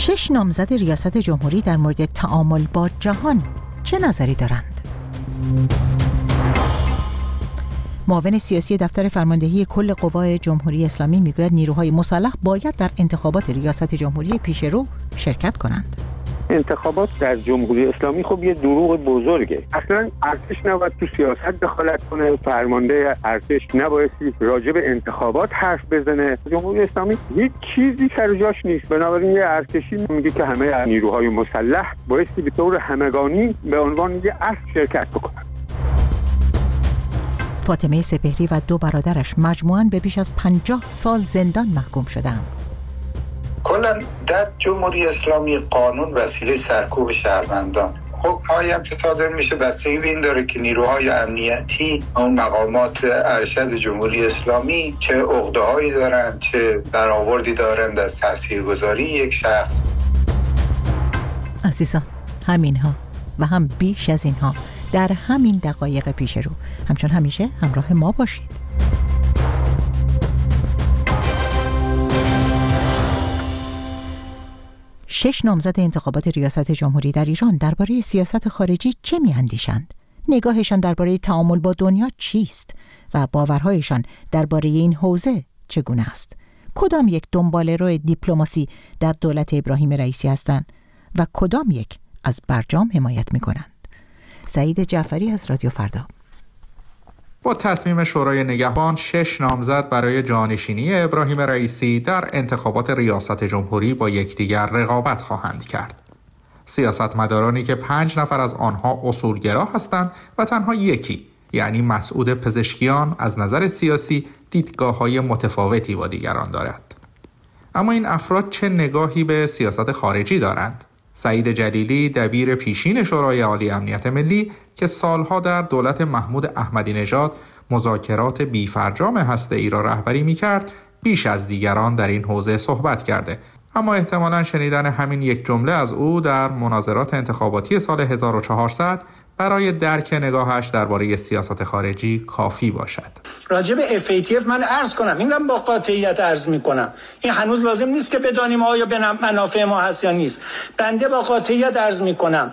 6 نامزد ریاست جمهوری در مورد تعامل با جهان چه نظری دارند؟ معاون سیاسی دفتر فرماندهی کل قوای جمهوری اسلامی میگوید نیروهای مسلح باید در انتخابات ریاست جمهوری پیشرو شرکت کنند. انتخابات در جمهوری اسلامی خب یه دروغ بزرگه. اصلا ارتش نباید تو سیاست دخالت کنه، فرمانده ارتش نبایستی راجع به انتخابات حرف بزنه. جمهوری اسلامی هیچ چیزی سر جاش نیست. بنابراین یه ارتشی میگه که همه نیروهای مسلح بایستی به طور همگانی به عنوان یه اصل شرکت بکنن. فاطمه سپهری و 2 برادرش مجموعاً به بیش از 50 سال زندان محکوم شدند. کلا در جمهوری اسلامی قانون وسیله سرکوب شهروندان، حکم‌هایی هم که صادر میشه بستگی به این داره که نیروهای امنیتی اون مقامات ارشد جمهوری اسلامی چه عقده‌هایی دارن، چه برآوردی دارند از تاثیرگذاری یک شخص. عزیزان، همینها و هم بیش از اینها در همین دقایق پیش رو همچون همیشه همراه ما باشید. شش نامزد انتخابات ریاست جمهوری در ایران درباره سیاست خارجی چه می‌اندیشند؟ نگاهشان درباره تعامل با دنیا چیست و باورهایشان درباره این حوزه چگونه است؟ کدام یک دنباله‌رو دیپلماسی در دولت ابراهیم رئیسی هستند و کدام یک از برجام حمایت می‌کنند؟ سعید جعفری از رادیو فردا. با تصمیم شورای نگهبان 6 نامزد برای جانشینی ابراهیم رئیسی در انتخابات ریاست جمهوری با یکدیگر رقابت خواهند کرد. سیاستمدارانی که 5 نفر از آنها اصولگرا هستند و تنها یکی، یعنی مسعود پزشکیان، از نظر سیاسی دیدگاه‌های متفاوتی با دیگران دارد. اما این افراد چه نگاهی به سیاست خارجی دارند؟ سعید جلیلی، دبیر پیشین شورای عالی امنیت ملی که سالها در دولت محمود احمدی نژاد مذاکرات بی‌فرجام هسته‌ای را رهبری می‌کرد، بیش از دیگران در این حوزه صحبت کرده. اما احتمالاً شنیدن همین یک جمله از او در مناظرات انتخاباتی سال 1400 برای درک نگاهش درباره سیاست خارجی کافی باشد. راجع به FATF من عرض کنم، اینم با قاطعیت عرض می‌کنم، این هنوز لازم نیست که بدانیم آیا به منافع ما هست یا نیست. بنده با قاطعیت عرض می‌کنم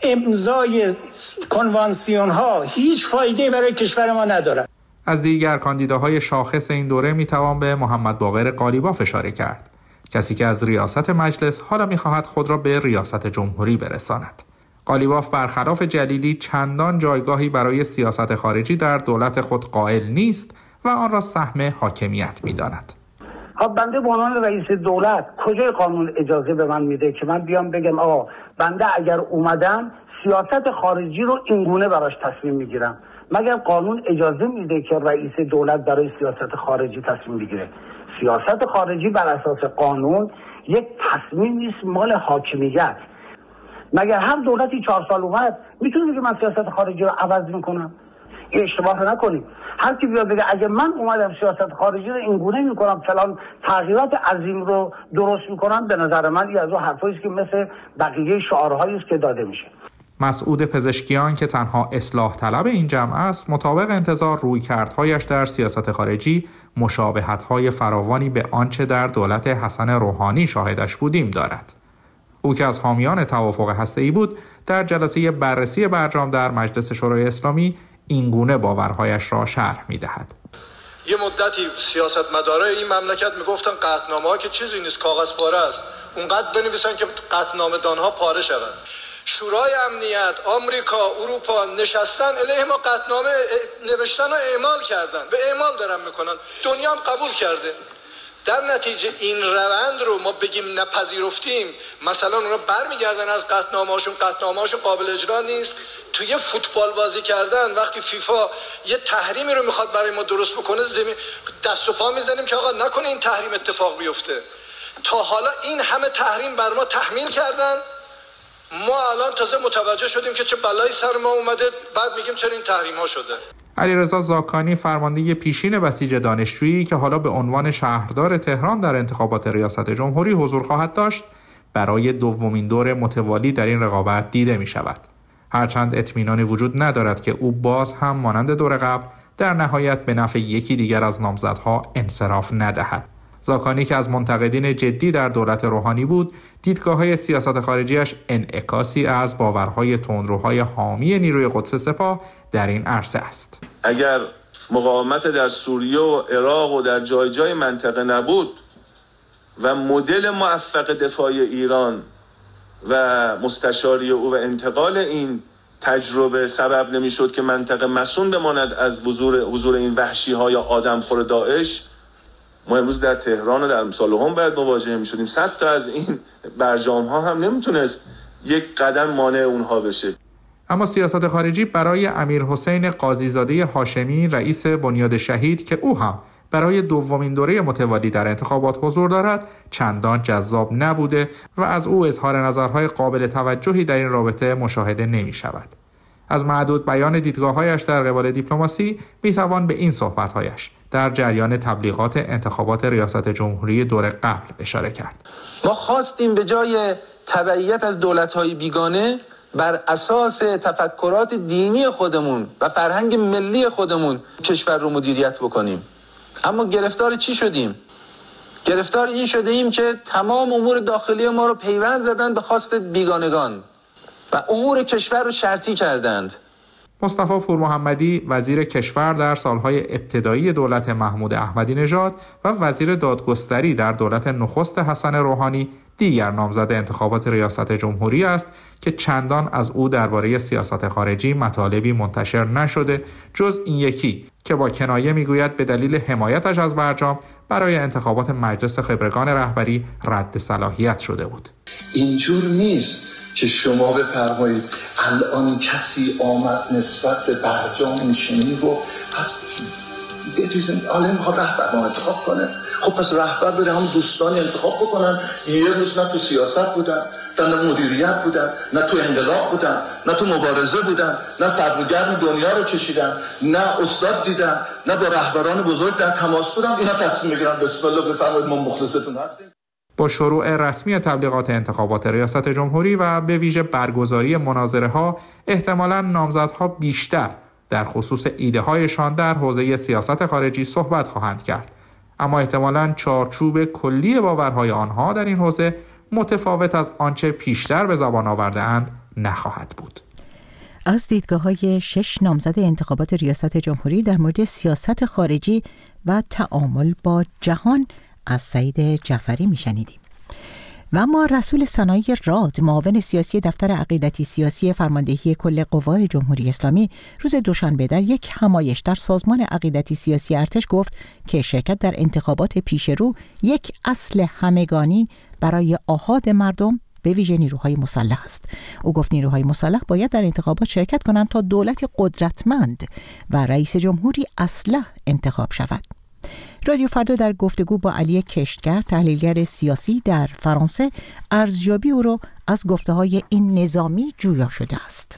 امضای کنوانسیون ها هیچ فایده برای کشور ما ندارد. از دیگر کاندیداهای شاخص این دوره میتوان به محمد باقر قالیباف اشاره کرد، کسی که از ریاست مجلس حالا میخواهد خود را به ریاست جمهوری برساند. قالیباف برخلاف جلیلی چندان جایگاهی برای سیاست خارجی در دولت خود قائل نیست و آن را سهم حاکمیت میداند. بنده به عنوان رئیس دولت کجای قانون اجازه به من میده که من بیام بگم آقا بنده اگر اومدم سیاست خارجی رو اینگونه براش تصمیم میگیرم؟ مگر قانون اجازه میده که رئیس دولت برای سیاست خارجی تصمیم بگیره؟ سیاست خارجی بر اساس قانون یک تصمیم نیست مال حاکمیت. مگر هر دولتی 4 سال اومد میتونه بگه من سیاست خارجی رو عوض میکنم؟ این اشتباه نکنیم. هر کی بیاد بگه اگه من اومدم سیاست خارجی رو اینگونه میکنم فلان تغییرات عظیم رو درست میکنم، به نظر من این از اون حرفایی است که مثل بقیه شعارهایی است که داده میشه. مسعود پزشکیان که تنها اصلاح طلب این جمع است، مطابق انتظار رویکردهایش در سیاست خارجی مشابهت‌های فراوانی به آنچه در دولت حسن روحانی شاهدش بودیم دارد. او که از حامیان توافق هسته‌ای بود، در جلسه بررسی برجام در مجلس شورای اسلامی اینگونه باورهایش را شرح می‌دهد. یه مدتی سیاستمدارای این مملکت میگفتن قطعنامه‌ها که چیزی نیست، کاغذ پاره است، اونقدر بنویسن که قطعنامه‌دانها پاره شوند. شورای امنیت آمریکا اروپا نشستن علیه ما قطعنامه نوشتن و اعمال کردن و اعمال دارن میکنن، دنیا هم قبول کرده. در نتیجه این روند رو ما بگیم نپذیرفتیم، مثلا اونا برمیگردن از قطعنامه‌هاشون قابل اجرا نیست. توی فوتبال بازی کردن وقتی فیفا یه تحریمی رو میخواد برای ما درست بکنه، دست و پا میزنیم که آقا نکنه این تحریم اتفاق بیفته. تا حالا این همه تحریم بر ما تحمیل کردن، ما الان تازه متوجه شدیم که چه بلایی سر ما اومده، بعد میگیم چرا این تحریم ها شده. علیرضا زاکانی، فرمانده پیشین بسیج دانشجویی که حالا به عنوان شهردار تهران در انتخابات ریاست جمهوری حضور خواهد داشت، برای دومین دور متوالی در این رقابت دیده می شود. هرچند اطمینانی وجود ندارد که او باز هم مانند دور قبل در نهایت به نفع یکی دیگر از نامزدها انصراف ندهد. زاکانی که از منتقدین جدی در دولت روحانی بود، دیدگاه‌های سیاست خارجیش انعکاسی از باورهای تندروهای حامی نیروی قدس سپاه در این عرصه است. اگر مقاومت در سوریه و عراق و در جای جای منطقه نبود و مدل موفق دفاعی ایران و مستشاری او و انتقال این تجربه سبب نمی‌شد که منطقه مسون بماند از حضور این وحشی‌های آدمخور داعش، ما امروز در تهران و در امثال باید مواجه می‌شدیم. 100 تا از این برجام‌ها هم نمیتونست یک قدم مانع اونها بشه. اما سیاست خارجی برای امیرحسین قاضیزاده هاشمی رئیس بنیاد شهید که او هم برای دومین دوره متوالی در انتخابات حضور دارد چندان جذاب نبوده و از او اظهار نظرهای قابل توجهی در این رابطه مشاهده نمی شود. از معدود بیان دیدگاه‌هایش در قبال دیپلماسی میتوان به این صحبت‌هایش در جریان تبلیغات انتخابات ریاست جمهوری دور قبل اشاره کرد. ما خواستیم به جای تبعیت از دولت‌های بیگانه بر اساس تفکرات دینی خودمون و فرهنگ ملی خودمون کشور رو مدیریت بکنیم. اما گرفتار چی شدیم؟ گرفتار این شده ایم که تمام امور داخلی ما رو پیوند زدن به خواست بیگانگان و امور کشور رو شرطی کردند. مصطفی پورمحمدی وزیر کشور در سالهای ابتدایی دولت محمود احمدی نژاد و وزیر دادگستری در دولت نخست حسن روحانی دیگر نامزد انتخابات ریاست جمهوری است که چندان از او درباره سیاست خارجی مطالبی منتشر نشده جز این یکی که با کنایه میگوید به دلیل حمایتش از برجام برای انتخابات مجلس خبرگان رهبری رد صلاحیت شده بود. اینجور نیست که شما بفرمایید الان کسی آمد نسبت به برجام نشینی گفت پس بتویزن آله میخواد رهبر ما انتخاب کنه. خب پس رهبر بره هم دوستانی انتخاب بکنن. یه روز نه تو سیاست بودن، نه مدیریت بودن، نه تو انقلاب بودن، نه تو مبارزه بودن، نه سرگرم دنیا رو چشیدن، نه استاد دیدن، نه با رهبران بزرگ در تماس بودن. اینا تصمیم میگیرن بسم الله بفرمایید ما مخلصتون هستیم. با شروع رسمی تبلیغات انتخابات ریاست جمهوری و به ویژه برگزاری مناظره‌ها، احتمالاً نامزدها بیشتر در خصوص ایده‌هایشان در حوزه سیاست خارجی صحبت خواهند کرد. اما احتمالاً چارچوب کلی باورهای آنها در این حوزه متفاوت از آنچه پیشتر به زبان آورده‌اند نخواهد بود. از دیدگاه‌های 6 نامزد انتخابات ریاست جمهوری در مورد سیاست خارجی و تعامل با جهان از سعید جعفری میشنیدیم. و اما رسول صنایع راد، معاون سیاسی دفتر عقیدتی سیاسی فرماندهی کل قوای جمهوری اسلامی، روز دوشنبه در یک همایش در سازمان عقیدتی سیاسی ارتش گفت که شرکت در انتخابات پیش رو یک اصل همگانی برای آحاد مردم به ویژه نیروهای مسلح است. او گفت نیروهای مسلح باید در انتخابات شرکت کنند تا دولتی قدرتمند و رئیس جمهوری اصلح انتخاب شود. رادیو فردا در گفتگو با علی کشتگر، تحلیلگر سیاسی در فرانسه، ارزیابی او را از گفته‌های این نظامی جویا شده است.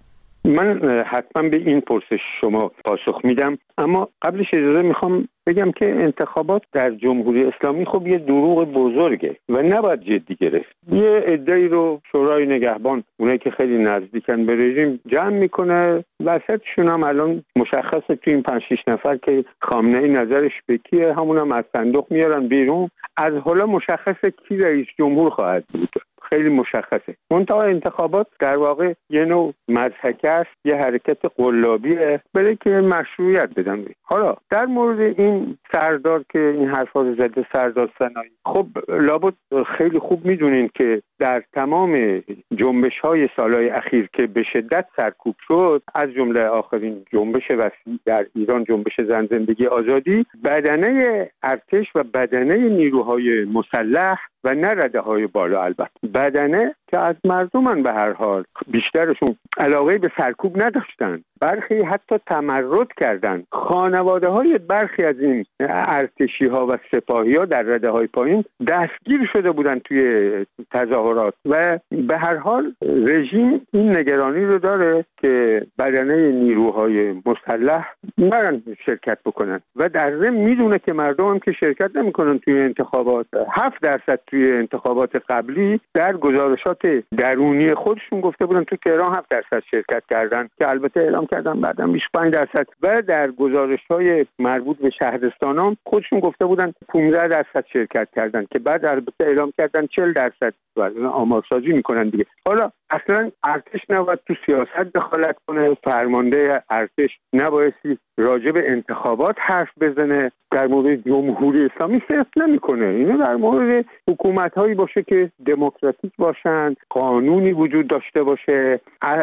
من حتما به این پرسش شما پاسخ میدم، اما قبلش اجازه میخوام بگم که انتخابات در جمهوری اسلامی خب یه دروغ بزرگه و نباید جدی گرفت. یه عده‌ای رو شورای نگهبان، اونایی که خیلی نزدیکن به رژیم، جمع میکنه، وسطشون هم الان مشخصه تو این 5-6 نفر که خامنه‌ای نظرش به کیه، همونم از صندوق میارن بیرون. از حالا مشخصه کی رئیس جمهور خواهد بود، خیلی مشخصه. منتها انتخابات در واقع یه نوع مضحکه است، یه حرکت قلابیه برای که مشروعیت بدن. حالا در مورد این سردار که این حرفا رو زده، سردار صنایع، خب لابد خیلی خوب میدونین که در تمام جنبش‌های سالهای اخیر که به شدت سرکوب شد، از جمله آخرین جنبش وسیع در ایران، جنبش زن زندگی آزادی، بدنه ارتش و بدنه نیروهای مسلح و نه رده‌های بالا، البته بدنه که از مردمان به هر حال بیشترشون علاقه به سرکوب نداشتن، برخی حتی تمرد کردند. خانواده‌های برخی از این ارتشی‌ها و سپاهی‌ها در رده‌های پایین دستگیر شده بودند توی تظاهرات و به هر حال رژیم این نگرانی رو داره که بدنه نیروهای مسلح نرن شرکت بکنن و در ضمن میدونه که مردم هم که شرکت نمی‌کنن توی انتخابات. 7% توی انتخابات قبلی در گزارشات درونی خودشون گفته بودن تو تهران 7% شرکت کردن که البته اعلام کردن بعداً 25% و در گزارش‌های مربوط به شهرستانام خودشون گفته بودن 15% شرکت کردن که بعد البته اعلام کردن 40% آمارسازی میکنن دیگه. حالا اصلا ارتش نباید تو سیاست دخالت کنه، فرمانده ارتش نبایستی راجع به انتخابات حرف بزنه، در مورد جمهوری اسلامی صرف نمیکنه. اینو در مورد حکومت‌هایی باشه که دموکراتیک باشن، قانونی وجود داشته باشه،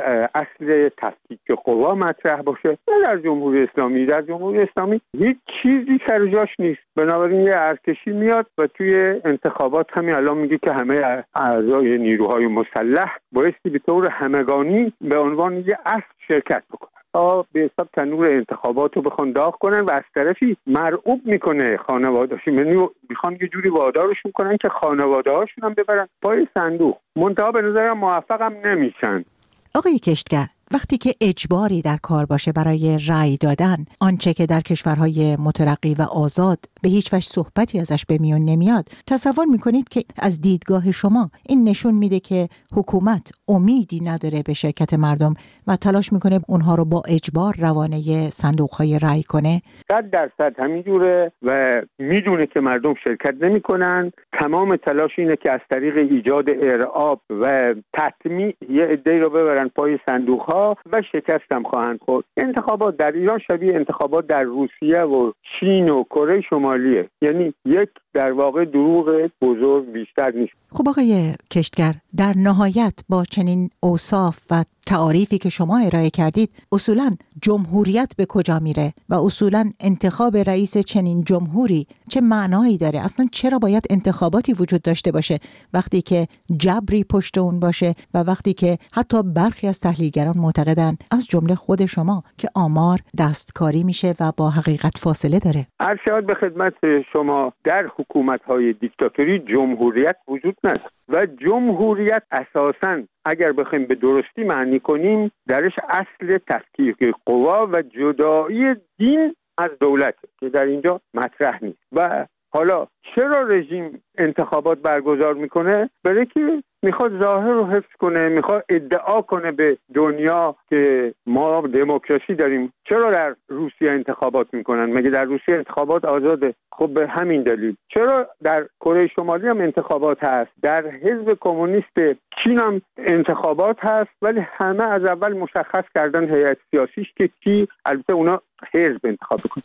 اصل تفکیک قوا مطرح باشه. نه در جمهوری اسلامی. در جمهوری اسلامی هیچ چیزی سر جاش نیست. بنابراین یه ارتشی میاد و توی انتخابات همین الان میگه که همه اعضای نیروهای مسلح بایستی به طور همگانی به عنوان یه اصل شرکت بکنن تا به حساب تنور انتخابات رو بخوان داغ کنن و از طرفی مرعوب میکنه خانواده‌هاشون، یعنی میخوان یه جوری وادارشون کنن که خانواده‌هاشون هم ببرن پای صندوق. منتها به نظرم موفقم نمیشن. آقای کشتگر، وقتی که اجباری در کار باشه برای رأی دادن، آنچه که در کشورهای مترقی و آزاد به هیچ وجه صحبتی ازش به میون نمیاد، تصور میکنید که از دیدگاه شما این نشون میده که حکومت امیدی نداره به شرکت مردم و تلاش میکنه اونها رو با اجبار روانه صندوقهای رأی کنه؟ 100% همینجوره و میدونه که مردم شرکت نمیکنن. تمام تلاش اینه که از طریق ایجاد ارعاب و تطمیع یه عده‌ای رو ببرن پای صندوقها و شکست هم خواهند خورد. انتخابات در ایران شبیه انتخابات در روسیه و چین و کره شمالیه، یعنی یک در واقع دروغ بزرگ بیشتر نیست. خب آقای کشتگر، در نهایت با چنین اوصاف و تعاریفی که شما ارائه کردید، اصولاً جمهوریت به کجا میره و اصولاً انتخاب رئیس چنین جمهوری چه معنایی داره؟ اصلاً چرا باید انتخاباتی وجود داشته باشه وقتی که جبری پشت اون باشه و وقتی که حتی برخی از تحلیلگران معتقدن، از جمله خود شما، که آمار دستکاری میشه و با حقیقت فاصله داره؟ ارشاد به خدمت شما، در حکومت‌های دیکتاتوری جمهوریت وجود نداره و جمهوریت اساساً اگر بخوایم به درستی معنی کنیم درش اصل تفکیک قوا و جدایی دین از دولت که در اینجا مطرح نیست. و حالا چرا رژیم انتخابات برگزار میکنه؟ برای که میخواد ظاهر رو حفظ کنه، میخواد ادعا کنه به دنیا که ما دموکراسی داریم. چرا در روسیه انتخابات میکنن؟ مگه در روسیه انتخابات آزاده؟ خب به همین دلیل. چرا در کره شمالی هم انتخابات هست؟ در حزب کمونیست چین هم انتخابات هست، ولی همه از اول مشخص کردن هیئت سیاسیش که کی، البته اونا حزب انتخاب کنه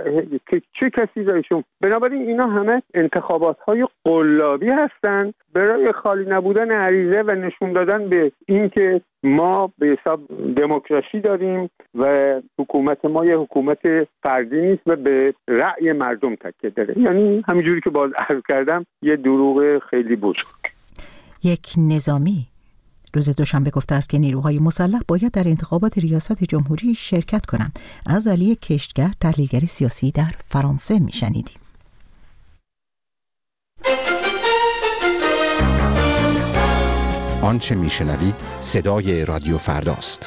که چه کسی رئیسشون. بنابراین اینا همه انتخابات‌های قلابی هستند برای خالی نبودن عریضه و نشون دادن به این که ما به حساب دموکراسی داریم و حکومت ما یه حکومت فردی نیست و به رأی مردم تکیه داره. یعنی همینجوری که باز عرض کردم یه دروغ خیلی بزرگ. یک نظامی روز دوشنبه گفته است که نیروهای مسلح باید در انتخابات ریاست جمهوری شرکت کنند. از علی کشتگر، تحلیلگر سیاسی در فرانسه، میشنیدیم. آنچه میشنوید صدای رادیو فرداست.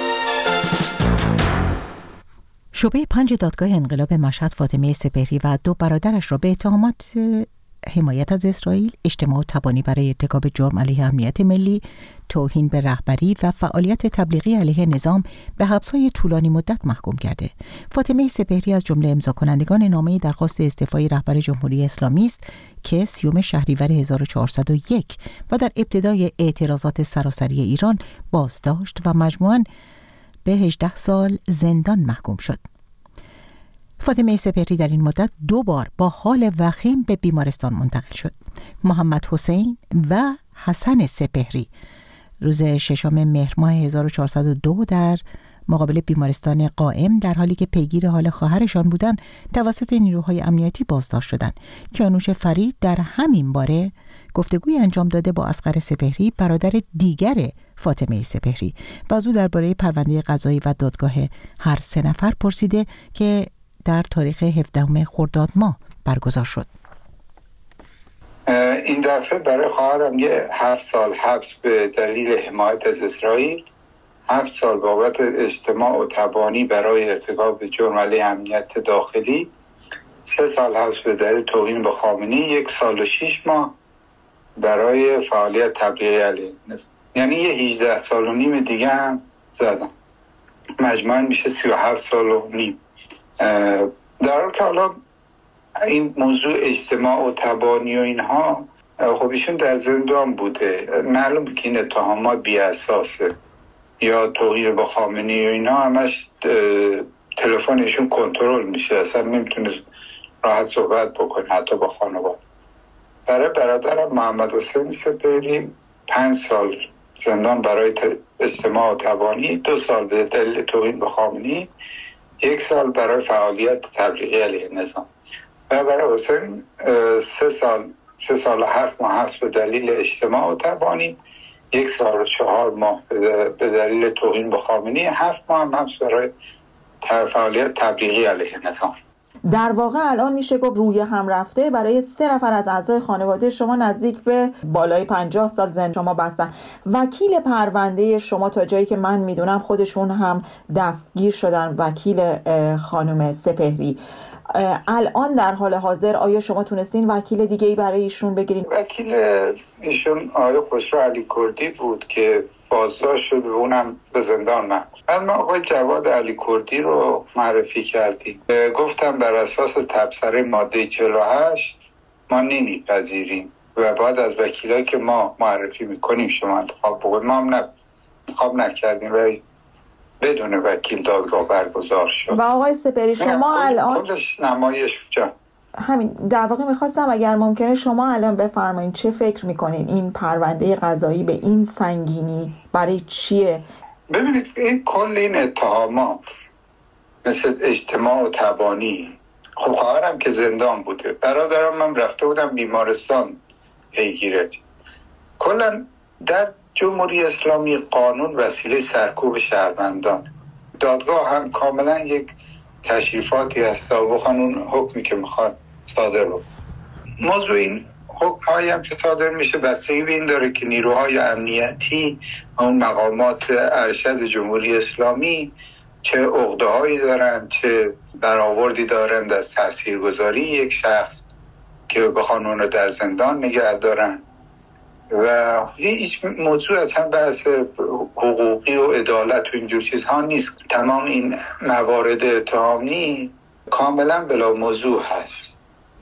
شعبه 5 دادگاه انقلاب مشهد فاطمه سپهری و 2 برادرش را به اتهامات حمایت از اسرائیل، اجتماع و تبانی برای ارتکاب جرم علیه امنیت ملی، توهین به رهبری و فعالیت تبلیغی علیه نظام به حبس‌های طولانی مدت محکوم کرده. فاطمه سپهری از جمله امضا کنندگان نامه درخواست استعفای رهبر جمهوری اسلامی است که 30 شهریور 1401 و در ابتدای اعتراضات سراسری ایران بازداشت و مجموعاً به 18 سال زندان محکوم شد. فاطمه سپهری در این مدت 2 بار با حال وخیم به بیمارستان منتقل شد. محمد حسین و حسن سپهری روز 6 مهر ماه 1402 در مقابل بیمارستان قائم در حالی که پیگیر حال خواهرشان بودند توسط نیروهای امنیتی بازداشت شدند. کیانوش فرید در همین باره گفتگوی انجام داده با اصغر سپهری، برادر دیگر فاطمه سپهری، و از او درباره پرونده قضایی و دادگاه هر 3 نفر پرسیده که در تاریخ 17 خرداد ماه برگزار شد. این دفعه برای خواهرم 7 سال حبس به دلیل حمایت از اسرائیل، 7 سال بابت اجتماع و تبانی برای ارتکاب جرم علیه امنیت داخلی، 3 سال حبس به دلیل توهین به خامنه‌ای، 1 سال و 6 ماه برای فعالیت تبلیغی علیه نظام. یعنی یه 18 سال و نیم دیگه هم زدم، مجموعاً میشه 37 سال و نیم. در حال که حالا این موضوع اجتماع و تبانی و اینها، خب ایشون در زندان بوده، معلومه که این اتهامات بی اساسه، یا توهین به خامنه‌ای و اینا همش تلفنشون کنترل میشه، اصلا نمیتونه راحت صحبت بکنه حتی با خانواده. برای برادرم محمد حسین سپهری 5 سال زندان برای اجتماع و تبانی، 2 سال به دلیل توهین به خامنه‌ای، 1 سال برای فعالیت تبلیغی علیه نظام. و برای حسین 3 سال و 7 ماه حبس به دلیل اجتماع و تبانی، 1 سال و 4 ماه به دلیل توهین به خامنه‌ای، 7 ماه هم حبس برای فعالیت تبلیغی علیه نظام. در واقع الان میشه گفت روی هم رفته برای 3 نفر از اعضای خانواده شما نزدیک به بالای 50 سال زندان شما بستن. وکیل پرونده شما تا جایی که من میدونم خودشون هم دستگیر شدن، وکیل خانم سپهری. الان در حال حاضر آیا شما تونستین وکیل دیگه‌ای برای ایشون بگیرین؟ وکیل ایشون آقای خسرو علی کردی بود که بازداشت شد و اونم به زندان محکوم. بعد ما آقای جواد علی کردی رو معرفی کردیم. گفتم بر اساس تبصره ماده 48 ما نمیپذیریم و بعد از وکیلایی که ما معرفی میکنیم شما انتخاب بکنید. ما هم انتخاب نکردیم و بدون وکیل دادگاه برگزار شد. و آقای سپهری شما الان خودش نمایش جان همین در واقع میخواستم اگر ممکنه شما الان بفرمایید چه فکر میکنین این پرونده قضایی به این سنگینی برای چیه؟ ببینید این کل این اتهامات مثل اجتماع و تبانی، خب خواهرم که زندان بوده، برادرم من رفته بودم بیمارستان پیگیرد. کلا در جمهوری اسلامی قانون وسیله سرکوب شهروندان، دادگاه هم کاملا یک تشریفاتی هست و قانون حکمی که میخواد صادر بود. موضوع این حکم‌هایی هم که صادر میشه بستگی به این داره که نیروهای امنیتی اون مقامات ارشد جمهوری اسلامی چه عقده‌هایی دارن، چه برآوردی دارند از تاثیرگذاری یک شخص که بخوان اون رو در زندان نگه دارن. و هیچ موضوع از هم بحث حقوقی و عدالت و اینجور چیزها نیست. تمام این موارد اتهامی کاملا بلا موضوع هست،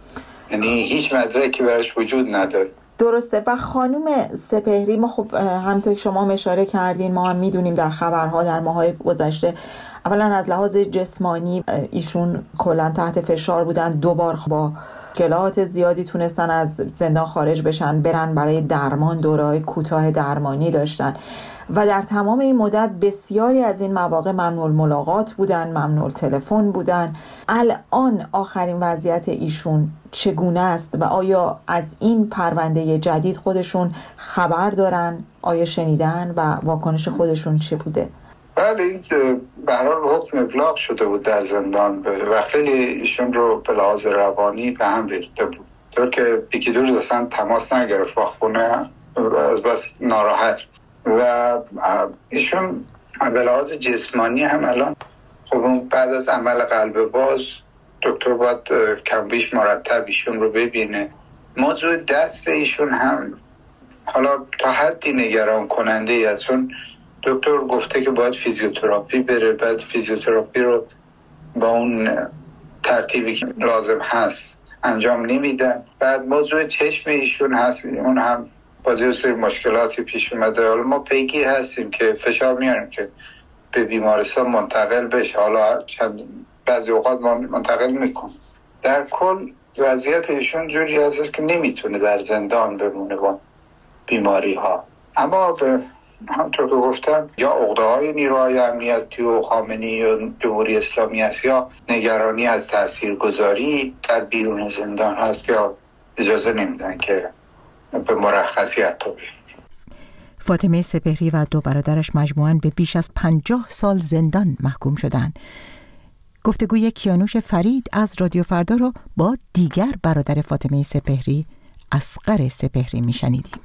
یعنی هیچ مدرکی براش وجود نداره. درسته. و خانم سپهری ما خب همونطور که شما اشاره کردین ما هم میدونیم در خبرها در ماهای گذشته اولا از لحاظ جسمانی ایشون کلا تحت فشار بودن، 2 بار با مشکلات زیادی تونستن از زندان خارج بشن، برن برای درمان، دوره‌های کوتاه درمانی داشتن و در تمام این مدت بسیاری از این مواقع ممنوع ملاقات بودن، ممنوع تلفن بودن. الان آخرین وضعیت ایشون چگونه است و آیا از این پرونده جدید خودشون خبر دارن؟ آیا شنیدن و واکنش خودشون چه بوده؟ بله، این به هر حال حکم ابلاغ شده بود در زندان و خیلی ایشون رو به لحاظ روانی به هم ریخته بود، طور که یکی دو روز اصلا تماس نگرفت با خونه، از بس ناراحت. و ایشون به لحاظ جسمانی هم الان خب بعد از عمل قلب باز دکتر باید کم بیش مرتب ایشون رو ببینه. موضوع دست ایشون هم حالا تا حدی نگران کننده ای است، چون دکتر گفته که باید فیزیوتراپی بره، بعد فیزیوتراپی رو با اون ترتیبی که لازم هست انجام نمیدن. بعد موضوع چشم ایشون هست، اون هم بازی سری مشکلاتی پیش اومده. حالا ما پیگیر هستیم که فشار میاریم که به بیمارستان منتقل بشه، حالا بعضی اوقات منتقل میکن. در کل وضعیت ایشون جوری هست که نمیتونه در زندان بمونه با بیماری ها. اما همطور که گفتم یا عقده‌های نیروهای امنیتی و خامنه‌ای و جمهوری اسلامی هست یا نگرانی از تاثیرگذاری در بیرون زندان هست که اجازه نمیدن که به مرخصیت تو بیان. فاطمه سپهری و 2 برادرش مجموعاً به بیش از 50 سال زندان محکوم شدند. گفتگوی کیانوش فرید از رادیو فردا رو با دیگر برادر فاطمه سپهری، اصغر سپهری میشنیدیم.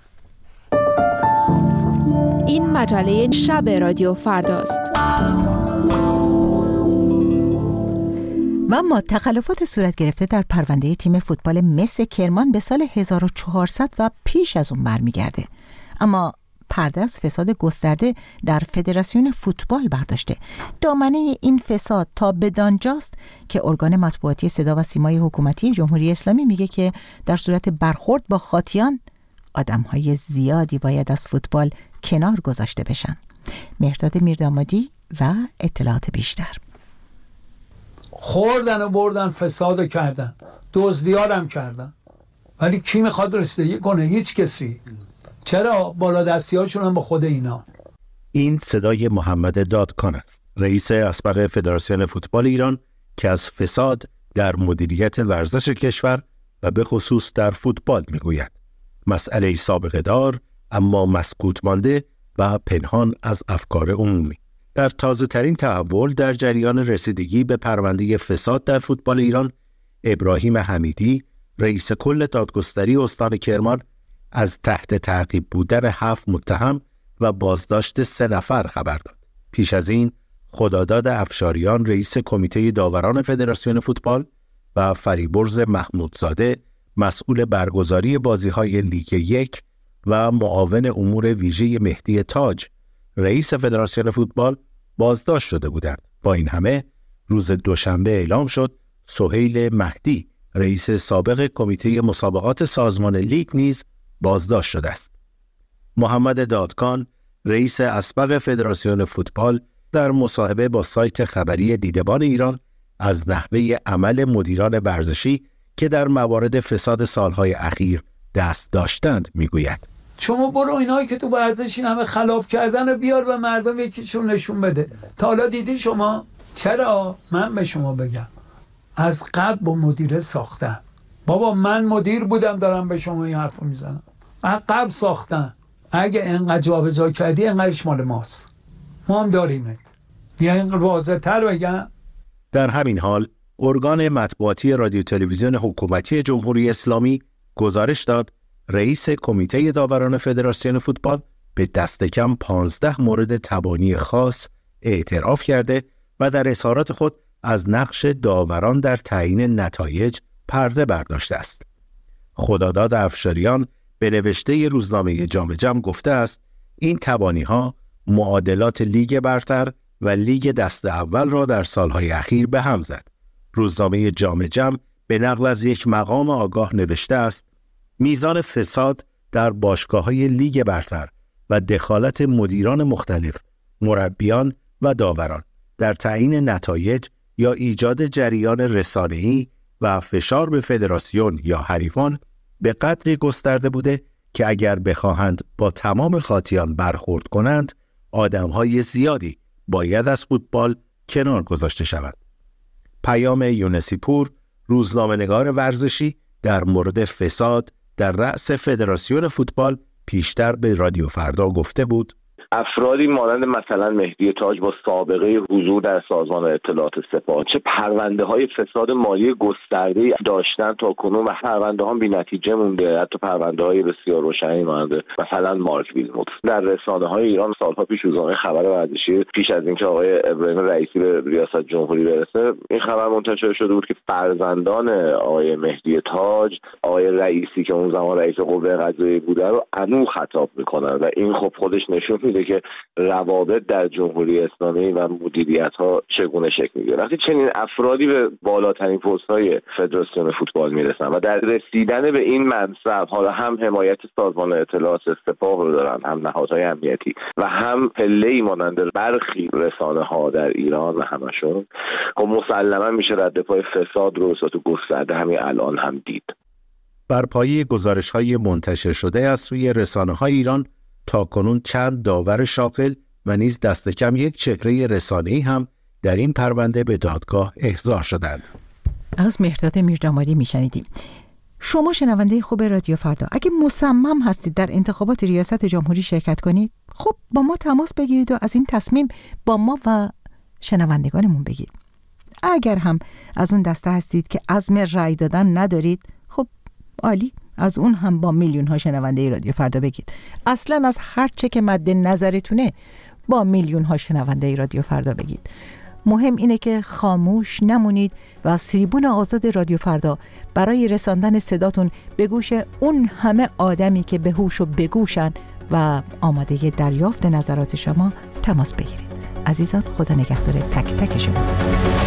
این مجله شب رادیو فرداست. و اما تخلفات صورت گرفته در پرونده تیم فوتبال مس کرمان به سال 1400 و پیش از اون برمیگرده. اما پرده از فساد گسترده در فدراسیون فوتبال برداشته. دامنه این فساد تا بدانجاست که ارگان مطبوعاتی صدا و سیمای حکومتی جمهوری اسلامی میگه که در صورت برخورد با خاطیان آدم‌های زیادی باید از فوتبال کنار گذاشته بشن. مهرداد میردامادی و اطلاعات بیشتر. خوردن و بردن، فساد کردن، دزدیارم کردن، ولی کی میخواد رسیدگی کنه؟ هیچ کسی. چرا؟ بالا دستی هاشون هم با خود اینا. این صدای محمد دادکان است، رئیس اسبق فدراسیون فوتبال ایران که از فساد در مدیریت ورزش کشور و به خصوص در فوتبال میگوید. مسئله سابقه دار اما مسکوت مانده و پنهان از افکار عمومی. در تازه ترین تحول در جریان رسیدگی به پرونده فساد در فوتبال ایران، ابراهیم حمیدی، رئیس کل دادگستری استان کرمان، از تحت تعقیب بودن 7 متهم و بازداشت 3 نفر خبر داد. پیش از این خداداد افشاریان، رئیس کمیته داوران فدراسیون فوتبال و فریبرز محمودزاده، مسئول برگزاری بازی‌های لیگ 1 و معاون امور ویژه مهدی تاج، رئیس فدراسیون فوتبال بازداشت شده بودند. با این همه روز دوشنبه اعلام شد سهیل مهدی، رئیس سابق کمیته مسابقات سازمان لیگ نیز بازداشت شده است. محمد دادکان، رئیس اسبق فدراسیون فوتبال، در مصاحبه با سایت خبری دیدبان ایران از نحوه عمل مدیران ورزشی که در موارد فساد سالهای اخیر دست داشتند میگوید: شما برو اینایی که تو ورزش این همه خلاف کردن رو بیار به مردم یکیشون نشون بده. تا حالا دیدی شما؟ چرا؟ من به شما بگم، از قبل با مدیره ساختن. بابا من مدیر بودم دارم به شما این حرفو میزنم. از قبل ساختن. اگه انقدر جابجا کردی انقدرش مال ماست. ما هم داریمت. یا اینقدر واضح تر بگم. در همین حال ارگان مطبوعاتی رادیو تلویزیون حکومتی جمهوری اسلامی گزارش داد رئیس کمیته داوران فدراسیون فوتبال به دست کم 15 مورد تبانی خاص اعتراف کرده و در اظهارات خود از نقش داوران در تعیین نتایج پرده برداشته است. خداداد افشاریان به نوشته روزنامه جام جم گفته است این تبانی‌ها معادلات لیگ برتر و لیگ دست اول را در سالهای اخیر به هم زد. روزنامه جام جم به نقل از یک مقام آگاه نوشته است میزان فساد در باشگاه‌های لیگ برتر و دخالت مدیران مختلف، مربیان و داوران در تعیین نتایج یا ایجاد جریان رسانه‌ای و فشار به فدراسیون یا حریفان به قدری گسترده بوده که اگر بخواهند با تمام خاطیان برخورد کنند، آدم‌های زیادی باید از فوتبال کنار گذاشته شوند. پیام یونسی پور، روزنامه‌نگار ورزشی، در مورد فساد در رأس فدراسیون فوتبال پیشتر به رادیو فردا گفته بود: افرادی مانند مثلا مهدی تاج با سابقه حضور در سازمان اطلاعات سپاه چه پرونده های فساد مالی گسترده داشتن تا کنون و پرونده ها بی نتیجه مونده. حتی پرونده های بسیار روشنی مانند مثلا مارک ویلموت در رسانه های ایران سالها پیش روزنامه خبر ورزشی پیش از اینکه آقای ابراهیم رئیسی به ریاست جمهوری برسه این خبر منتشر شده بود که فرزندان آقای مهدی تاج آقای رئیسی که اون زمان رئیس قوه قضاییه بوده رو انو خطاب میکنن و این خب خودش نشون میده که روابط در جمهوری اسلامی و مدیریت‌ها چگونه شکل می‌گیره. وقتی چنین افرادی به بالاترین پست‌های فدراسیون فوتبال میرسن و در رسیدن به این منصب حالا هم حمایت سازمان اطلاعات سپاه رو دارن، هم نهادهای امنیتی و هم پله‌ای مانند برخی رسانه‌ها در ایران و همشون، خب مسلماً میشه رد پای فساد رو به صورت گسترده همین الان هم دید. بر پایه گزارش‌های منتشر شده از سوی رسانه‌های ایران تاکنون چند داور شاغل و نیز دست کم یک چهره رسانه‌ای هم در این پرونده به دادگاه احضار شدند. از مهرداد میردامادی میشنیدیم. شما شنونده خوب رادیو فردا، اگه مصمم هستید در انتخابات ریاست جمهوری شرکت کنید، خب با ما تماس بگیرید و از این تصمیم با ما و شنوندگانمون بگید. اگر هم از اون دسته هستید که عزم رأی دادن ندارید، خب عالی، از اون هم با میلیون ها شنونده رادیو فردا بگید. اصلا از هر چه که مد نظرتونه با میلیون ها شنونده رادیو فردا بگید. مهم اینه که خاموش نمونید و از تریبون آزاد رادیو فردا برای رساندن صداتون به گوش اون همه آدمی که به هوش و بگوشن و آماده دریافت نظرات شما تماس بگیرید. عزیزان، خدا نگهدار تک تک شما.